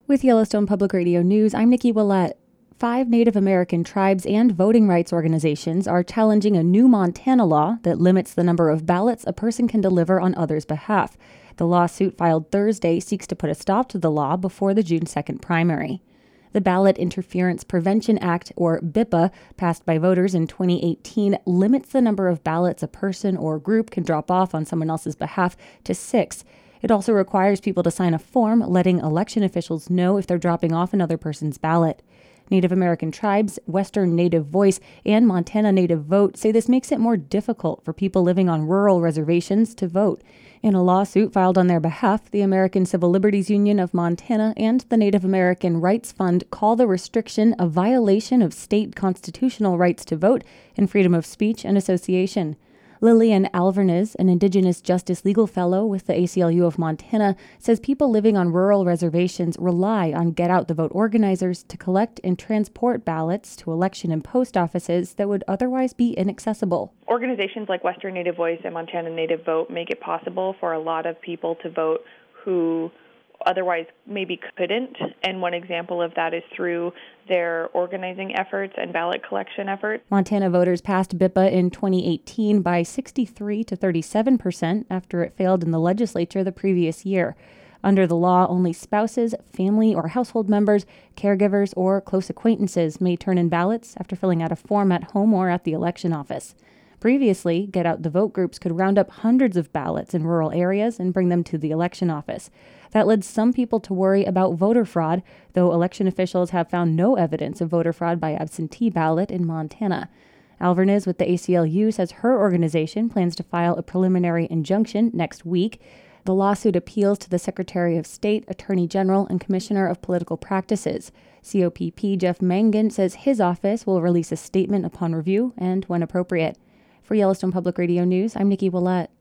With Yellowstone Public Radio News, I'm Nikki Willett. 5 Native American tribes and voting rights organizations are challenging a new Montana law that limits the number of ballots a person can deliver on others' behalf. The lawsuit filed Thursday seeks to put a stop to the law before the June 2nd primary. The Ballot Interference Prevention Act, or BIPA, passed by voters in 2018, limits the number of ballots a person or group can drop off on someone else's behalf to 6. It also requires people to sign a form letting election officials know if they're dropping off another person's ballot. Native American tribes, Western Native Voice, and Montana Native Vote say this makes it more difficult for people living on rural reservations to vote. In a lawsuit filed on their behalf, the American Civil Liberties Union of Montana and the Native American Rights Fund call the restriction a violation of state constitutional rights to vote and freedom of speech and association. Lillian Alvarez, an Indigenous Justice Legal Fellow with the ACLU of Montana, says people living on rural reservations rely on Get Out the Vote organizers to collect and transport ballots to election and post offices that would otherwise be inaccessible. Organizations like Western Native Voice and Montana Native Vote make it possible for a lot of people to vote who otherwise maybe couldn't, and one example of that is through their organizing efforts and ballot collection efforts. Montana voters passed BIPA in 2018 by 63 to 37% after it failed in the legislature the previous year. Under the law, only spouses, family or household members, caregivers, or close acquaintances may turn in ballots after filling out a form at home or at the election office. Previously, Get Out the Vote groups could round up hundreds of ballots in rural areas and bring them to the election office. That led some people to worry about voter fraud, though election officials have found no evidence of voter fraud by absentee ballot in Montana. Alvarez with the ACLU says her organization plans to file a preliminary injunction next week. The lawsuit appeals to the Secretary of State, Attorney General, and Commissioner of Political Practices. COPP Jeff Mangan says his office will release a statement upon review and when appropriate. For Yellowstone Public Radio News, I'm Nikki Willett.